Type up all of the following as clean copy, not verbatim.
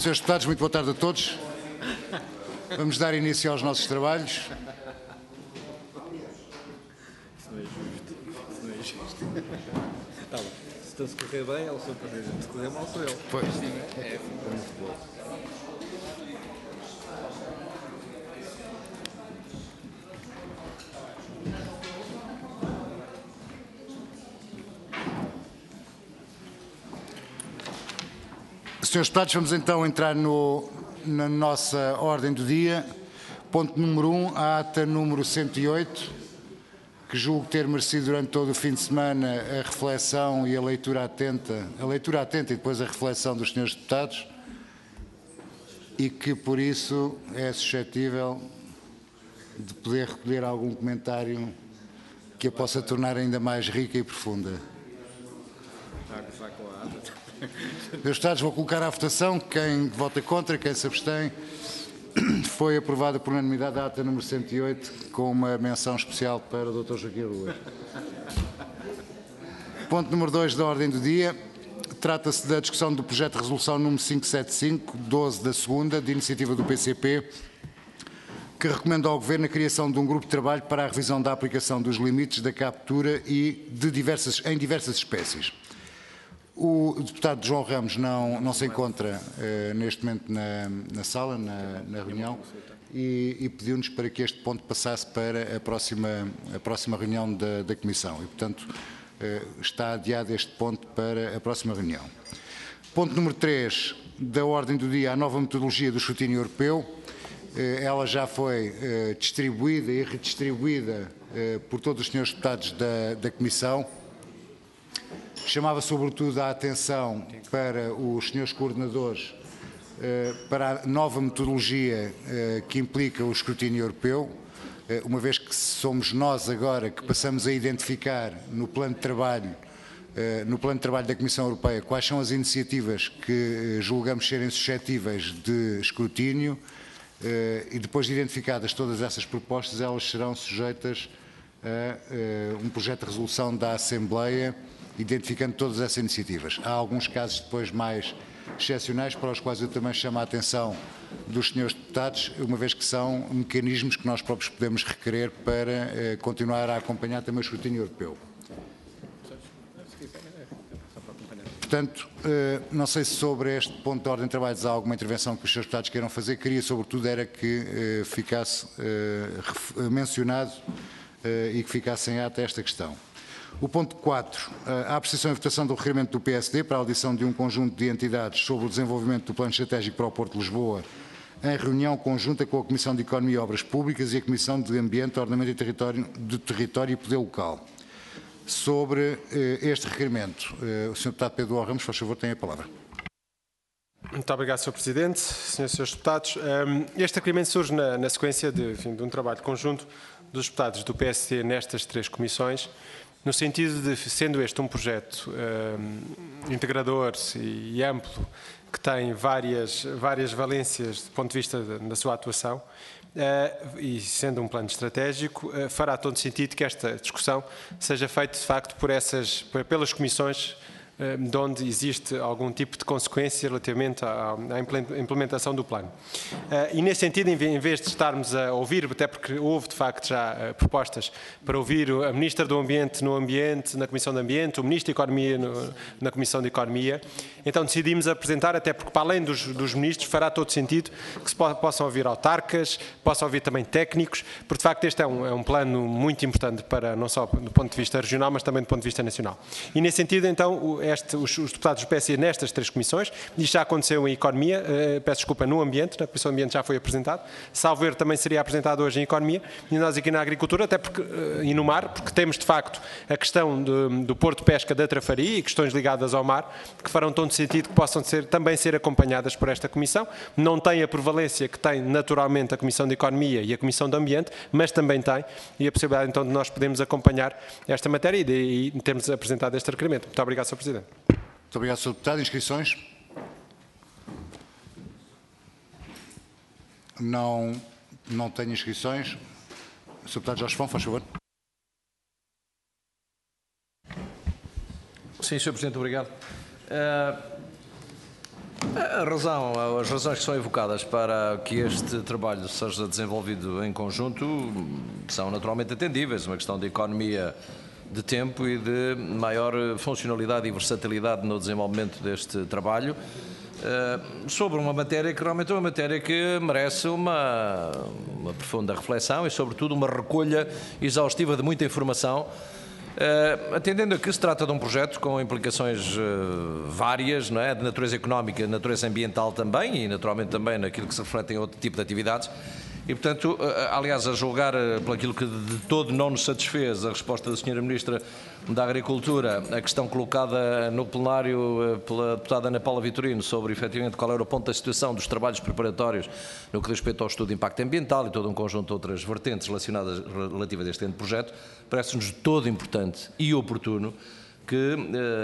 Senhores deputados, muito boa tarde a todos. Vamos dar início aos nossos trabalhos. Isso não é justo. Isso não é justo. Tá bom. Se correr bem, é o seu presidente. Se correr mal, sou eu. Pois. É muito bom. Senhores deputados, vamos então entrar na nossa ordem do dia. Ponto número 1, a ata número 108, que julgo ter merecido durante todo o fim de semana a reflexão e a leitura atenta e depois a reflexão dos senhores deputados, e que por isso é suscetível de poder recolher algum comentário que a possa tornar ainda mais rica e profunda. Senhores deputados, vou colocar à votação. Quem vota contra, quem se abstém. Foi aprovada por unanimidade a ata número 108, com uma menção especial para o Dr. Joaquim Ruas. Ponto número 2 da ordem do dia. Trata-se da discussão do projeto de resolução número 575, 12 da segunda, de iniciativa do PCP, que recomenda ao Governo a criação de um grupo de trabalho para a revisão da aplicação dos limites da captura em diversas espécies. O deputado João Ramos não se encontra neste momento na sala, na reunião, e pediu-nos para que este ponto passasse para a próxima reunião da Comissão. E, portanto, está adiado este ponto para a próxima reunião. Ponto número 3 da ordem do dia, a nova metodologia do escrutínio europeu. Ela já foi distribuída e redistribuída por todos os senhores deputados da Comissão. Chamava sobretudo a atenção para os senhores coordenadores para a nova metodologia que implica o escrutínio europeu, uma vez que somos nós agora que passamos a identificar no plano de trabalho da Comissão Europeia quais são as iniciativas que julgamos serem suscetíveis de escrutínio, e depois de identificadas todas essas propostas, elas serão sujeitas a um projeto de resolução da Assembleia, identificando todas essas iniciativas. Há alguns casos depois mais excepcionais para os quais eu também chamo a atenção dos senhores deputados, uma vez que são mecanismos que nós próprios podemos requerer para continuar a acompanhar também o escrutínio europeu. Portanto, não sei se sobre este ponto de ordem de trabalhos há alguma intervenção que os senhores deputados queiram fazer. Queria, sobretudo, era que ficasse mencionado e que ficasse em ata esta questão. O ponto 4, a apreciação e votação do requerimento do PSD para a audição de um conjunto de entidades sobre o desenvolvimento do Plano Estratégico para o Porto de Lisboa, em reunião conjunta com a Comissão de Economia e Obras Públicas e a Comissão de Ambiente, Ordenamento e Território e Poder Local. Sobre este requerimento, o Sr. Deputado Pedro Ramos, faz favor, tem a palavra. Muito obrigado, Sr. Presidente, Srs. e Srs. Deputados. Este requerimento surge na sequência de um trabalho conjunto dos deputados do PSD nestas três comissões, no sentido de, sendo este um projeto integrador e amplo, que tem várias valências do ponto de vista da sua atuação, e sendo um plano estratégico, fará todo sentido que esta discussão seja feita, de facto, pelas comissões de onde existe algum tipo de consequência relativamente à implementação do plano. E nesse sentido, em vez de estarmos a ouvir, até porque houve de facto já propostas para ouvir a Ministra do Ambiente na Comissão de Ambiente, o Ministro da Economia na Comissão de Economia, então decidimos apresentar, até porque para além dos ministros fará todo sentido que se possam ouvir autarcas, possam ouvir também técnicos, porque de facto este é um plano muito importante para não só do ponto de vista regional, mas também do ponto de vista nacional. E nesse sentido, então, os deputados do PSD nestas três comissões, isto já aconteceu em Economia, peço desculpa, no Ambiente, na Comissão de Ambiente já foi apresentado, salvo erro também seria apresentado hoje em Economia, e nós aqui na Agricultura, até porque, e no Mar, porque temos de facto a questão do Porto de Pesca da Trafaria e questões ligadas ao mar, que farão todo sentido que possam também ser acompanhadas por esta Comissão. Não tem a prevalência que tem naturalmente a Comissão de Economia e a Comissão de Ambiente, mas também tem, e a possibilidade então de nós podermos acompanhar esta matéria e termos apresentado este requerimento. Muito obrigado, Sr. Presidente. Muito obrigado, Sr. Deputado. Inscrições? Não tenho inscrições. Sr. Deputado Jorge Fão, faz favor. Sim, Sr. Presidente, obrigado. As razões que são evocadas para que este trabalho seja desenvolvido em conjunto são naturalmente atendíveis, uma questão de economia de tempo e de maior funcionalidade e versatilidade no desenvolvimento deste trabalho, sobre uma matéria que realmente é uma matéria que merece uma profunda reflexão e, sobretudo, uma recolha exaustiva de muita informação, atendendo a que se trata de um projeto com implicações várias, não é? De natureza económica, de natureza ambiental também e, naturalmente, também naquilo que se reflete em outro tipo de atividades. E, portanto, aliás, a julgar por aquilo que de todo não nos satisfez a resposta da Sra. Ministra da Agricultura, a questão colocada no plenário pela deputada Ana Paula Vitorino sobre, efetivamente, qual era o ponto da situação dos trabalhos preparatórios no que diz respeito ao estudo de impacto ambiental e todo um conjunto de outras vertentes relativas a este projeto, parece-nos de todo importante e oportuno que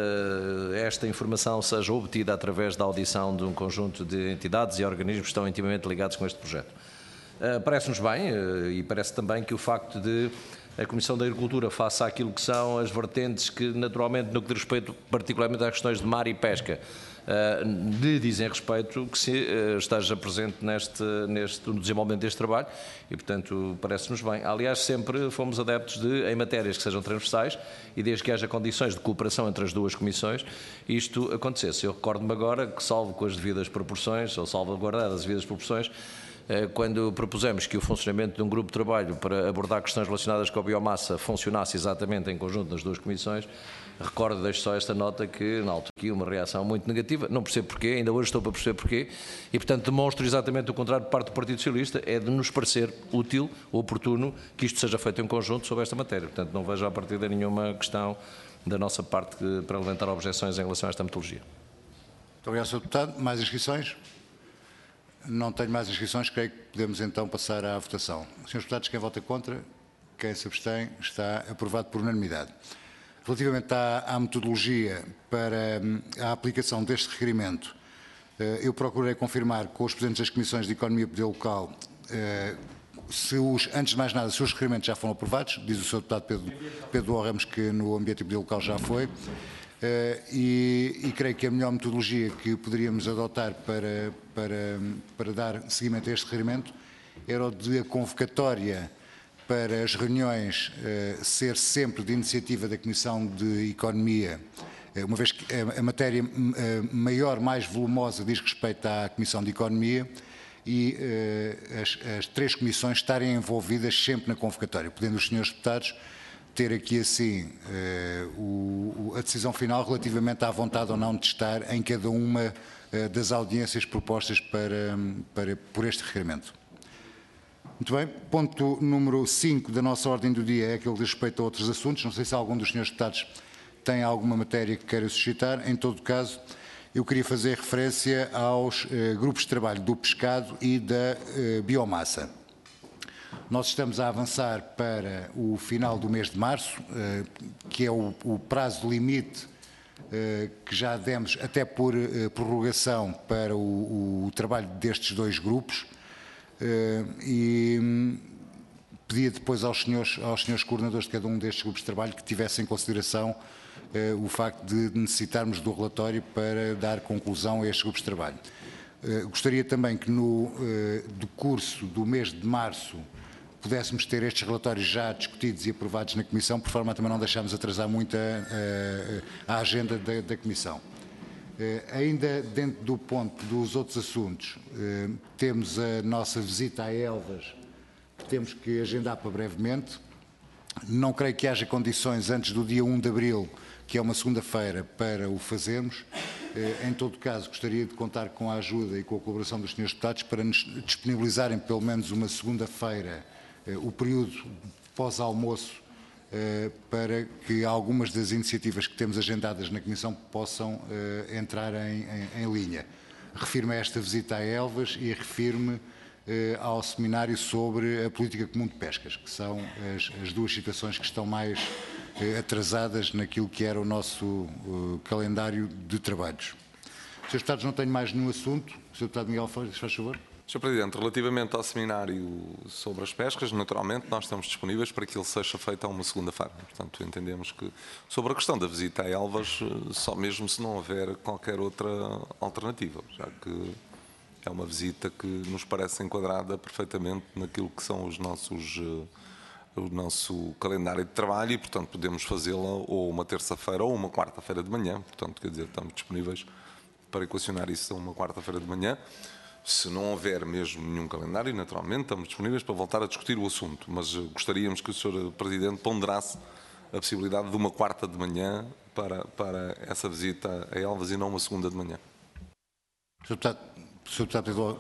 esta informação seja obtida através da audição de um conjunto de entidades e organismos que estão intimamente ligados com este projeto. Parece-nos bem e parece também que o facto de a Comissão da Agricultura faça aquilo que são as vertentes que, naturalmente, no que diz respeito particularmente às questões de mar e pesca, lhe dizem respeito, que se esteja presente no desenvolvimento deste trabalho e, portanto, parece-nos bem. Aliás, sempre fomos adeptos de, em matérias que sejam transversais e desde que haja condições de cooperação entre as duas comissões, isto acontecesse. Eu recordo-me agora que, salvo com as devidas proporções, ou salvaguardadas as devidas proporções, quando propusemos que o funcionamento de um grupo de trabalho para abordar questões relacionadas com a biomassa funcionasse exatamente em conjunto nas duas comissões, recordo, deixo só esta nota, que na altura aqui uma reação muito negativa, não percebo porquê, ainda hoje estou para perceber porquê, e portanto demonstro exatamente o contrário por parte do Partido Socialista, é de nos parecer útil, oportuno, que isto seja feito em conjunto sobre esta matéria. Portanto, não vejo a partir de nenhuma questão da nossa parte para levantar objeções em relação a esta metodologia. Muito obrigado, Sr. Deputado. Mais inscrições? Não tenho mais inscrições, creio que podemos então passar à votação. Senhores deputados, quem vota contra, quem se abstém, está aprovado por unanimidade. Relativamente à metodologia para a aplicação deste requerimento, eu procurei confirmar com os presidentes das Comissões de Economia e Poder Local antes de mais nada, se os requerimentos já foram aprovados, diz o Sr. Deputado Pedro Ramos que no Ambiente e Poder Local já foi, e creio que a melhor metodologia que poderíamos adotar para dar seguimento a este requerimento era o de a convocatória para as reuniões ser sempre de iniciativa da Comissão de Economia, uma vez que a matéria maior, mais volumosa, diz respeito à Comissão de Economia, e as três comissões estarem envolvidas sempre na convocatória, podendo os senhores deputados ter aqui assim a decisão final relativamente à vontade ou não de estar em cada uma das audiências propostas por este requerimento. Muito bem. Ponto número 5 da nossa ordem do dia é aquele de respeito a outros assuntos. Não sei se algum dos senhores deputados tem alguma matéria que queira suscitar. Em todo caso, eu queria fazer referência aos grupos de trabalho do pescado e da biomassa. Nós estamos a avançar para o final do mês de março, que é o prazo limite que já demos até por prorrogação para o trabalho destes dois grupos, e pedia depois aos senhores coordenadores de cada um destes grupos de trabalho que tivessem em consideração o facto de necessitarmos do relatório para dar conclusão a estes grupos de trabalho. Gostaria também que no decurso do mês de março pudéssemos ter estes relatórios já discutidos e aprovados na Comissão, por forma a também não deixarmos atrasar muito a agenda da Comissão. Ainda dentro do ponto dos outros assuntos, temos a nossa visita a Elvas, que temos que agendar para brevemente. Não creio que haja condições antes do dia 1 de abril, que é uma segunda-feira, para o fazermos. Em todo caso, gostaria de contar com a ajuda e com a colaboração dos senhores deputados para nos disponibilizarem pelo menos uma segunda-feira, o período pós-almoço, para que algumas das iniciativas que temos agendadas na Comissão possam entrar em linha. Refiro-me a esta visita a Elvas e refiro-me ao seminário sobre a política comum de pescas, que são as duas situações que estão mais atrasadas naquilo que era o nosso calendário de trabalhos. Senhores deputados, não tenho mais nenhum assunto. Sr. Deputado Miguel Freitas, faz favor. Sr. Presidente, relativamente ao seminário sobre as pescas, naturalmente nós estamos disponíveis para que ele seja feito a uma segunda-feira. Portanto, entendemos que, sobre a questão da visita a Elvas, só mesmo se não houver qualquer outra alternativa, já que é uma visita que nos parece enquadrada perfeitamente naquilo que são o nosso calendário de trabalho e, portanto, podemos fazê-la ou uma terça-feira ou uma quarta-feira de manhã. Portanto, quer dizer, estamos disponíveis para equacionar isso a uma quarta-feira de manhã. Se não houver mesmo nenhum calendário, naturalmente, estamos disponíveis para voltar a discutir o assunto, mas gostaríamos que o Sr. Presidente ponderasse a possibilidade de uma quarta de manhã para essa visita a Elvas e não uma segunda de manhã. Sr. Deputado,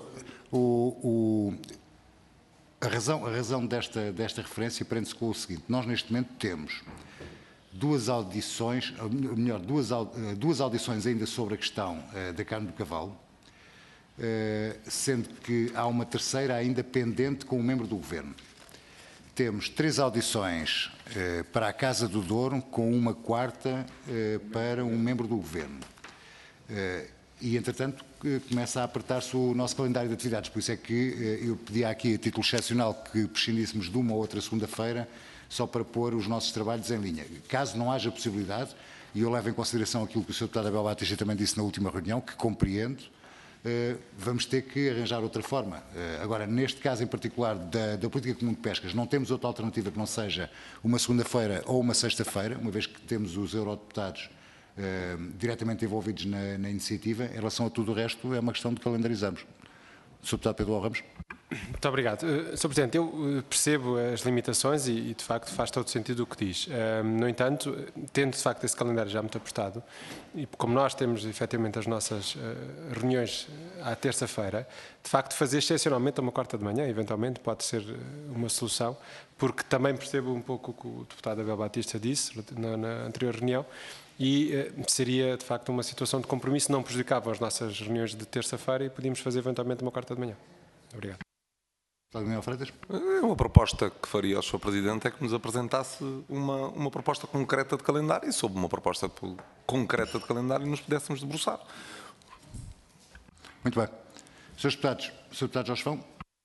a razão desta referência prende-se com o seguinte: nós neste momento temos duas audições, ou melhor, duas audições ainda sobre a questão da carne do cavalo, sendo que há uma terceira ainda pendente com um membro do Governo. Temos 3 audições para a Casa do Douro, com uma quarta para um membro do Governo. E, entretanto, começa a apertar-se o nosso calendário de atividades. Por isso é que eu pedi aqui, a título excepcional, que prescindíssemos de uma ou outra segunda-feira, só para pôr os nossos trabalhos em linha. Caso não haja possibilidade, e eu levo em consideração aquilo que o Sr. Deputado Abel Batista também disse na última reunião, que compreendo, vamos ter que arranjar outra forma. Agora, neste caso em particular da Política Comum de Pescas, não temos outra alternativa que não seja uma segunda-feira ou uma sexta-feira, uma vez que temos os eurodeputados diretamente envolvidos na iniciativa. Em relação a tudo o resto, é uma questão de calendarizarmos. Sr. Deputado Pedro Ramos. Muito obrigado. Sr. Presidente, eu percebo as limitações e, de facto, faz todo sentido o que diz. No entanto, tendo, de facto, esse calendário já muito apertado, e como nós temos, efetivamente, as nossas reuniões à terça-feira, de facto, fazer excepcionalmente a uma quarta de manhã, eventualmente, pode ser uma solução, porque também percebo um pouco o que o deputado Abel Batista disse na anterior reunião, e seria, de facto, uma situação de compromisso, não prejudicava as nossas reuniões de terça-feira e podíamos fazer, eventualmente, uma quarta de manhã. Obrigado. Uma proposta que faria ao Sr. Presidente é que nos apresentasse uma proposta concreta de calendário e sobre uma proposta concreta de calendário nos pudéssemos debruçar. Muito bem. Sr. Deputado Jorge Fão.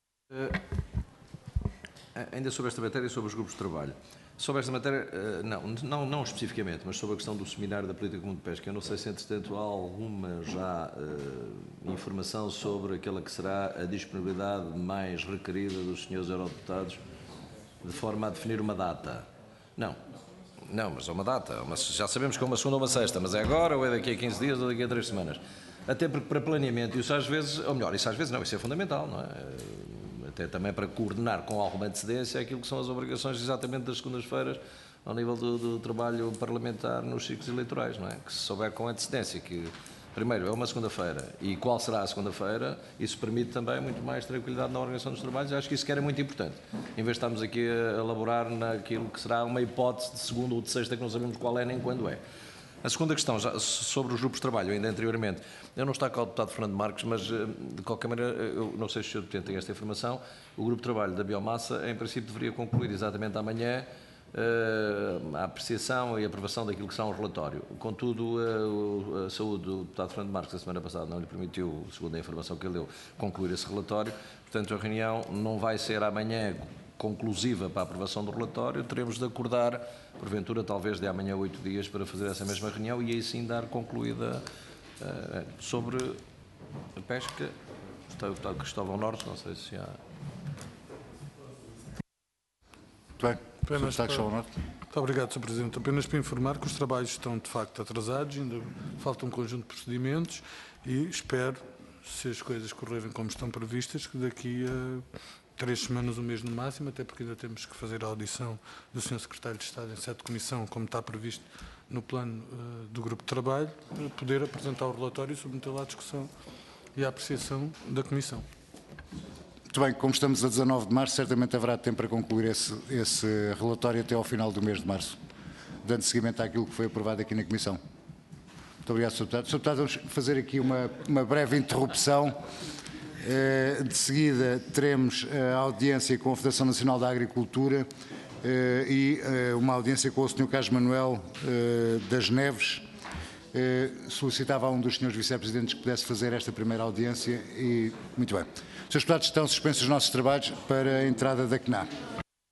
Ainda sobre esta matéria e sobre os grupos de trabalho. Sobre esta matéria, não especificamente, mas sobre a questão do seminário da Política Comum de Pesca. Eu não sei se, entretanto, há alguma já informação sobre aquela que será a disponibilidade mais requerida dos senhores eurodeputados, de forma a definir uma data. Não, mas é uma data. Já sabemos que é uma segunda ou uma sexta, mas é agora ou é daqui a 15 dias ou daqui a 3 semanas. Até porque para planeamento, isso às vezes, ou melhor, isso às vezes não, isso é fundamental, não é? Até também para coordenar com alguma antecedência aquilo que são as obrigações exatamente das segundas-feiras ao nível do trabalho parlamentar nos ciclos eleitorais, não é? Que se souber com antecedência que, primeiro, é uma segunda-feira e qual será a segunda-feira, isso permite também muito mais tranquilidade na organização dos trabalhos. Acho que isso que era muito importante. Em vez de estarmos aqui a elaborar naquilo que será uma hipótese de segunda ou de sexta que não sabemos qual é nem quando é. A segunda questão, já sobre os grupos de trabalho, ainda anteriormente, eu não está cá o deputado Fernando Marques, mas de qualquer maneira, eu não sei se o Sr. Deputado tem esta informação, o grupo de trabalho da biomassa, em princípio, deveria concluir exatamente amanhã a apreciação e aprovação daquilo que será um relatório. Contudo, a saúde do deputado Fernando Marques, a semana passada, não lhe permitiu, segundo a informação que ele deu, concluir esse relatório. Portanto, a reunião não vai ser amanhã conclusiva para a aprovação do relatório, teremos de acordar, porventura, talvez de amanhã 8 dias, para fazer essa mesma reunião e aí sim dar concluída sobre a pesca. Está o deputado Cristóvão Norte, não sei se há... Muito bem. Muito obrigado, Sr. Presidente. Apenas para informar que os trabalhos estão, de facto, atrasados, ainda falta um conjunto de procedimentos e espero, se as coisas correrem como estão previstas, que daqui a 3 semanas, um mês no máximo, até porque ainda temos que fazer a audição do Sr. Secretário de Estado em sede de comissão, como está previsto no plano do grupo de trabalho, para poder apresentar o relatório e submetê-lo à discussão e à apreciação da comissão. Muito bem, como estamos a 19 de março, certamente haverá tempo para concluir esse relatório até ao final do mês de março, dando seguimento àquilo que foi aprovado aqui na comissão. Muito obrigado, Sr. Deputado. Sr. Deputado, vamos fazer aqui uma breve interrupção. De seguida teremos a audiência com a Federação Nacional da Agricultura e uma audiência com o Sr. Carlos Manuel das Neves, solicitava a um dos senhores vice-presidentes que pudesse fazer esta primeira audiência e, muito bem. Senhores deputados, estão suspensos os nossos trabalhos para a entrada da CNA.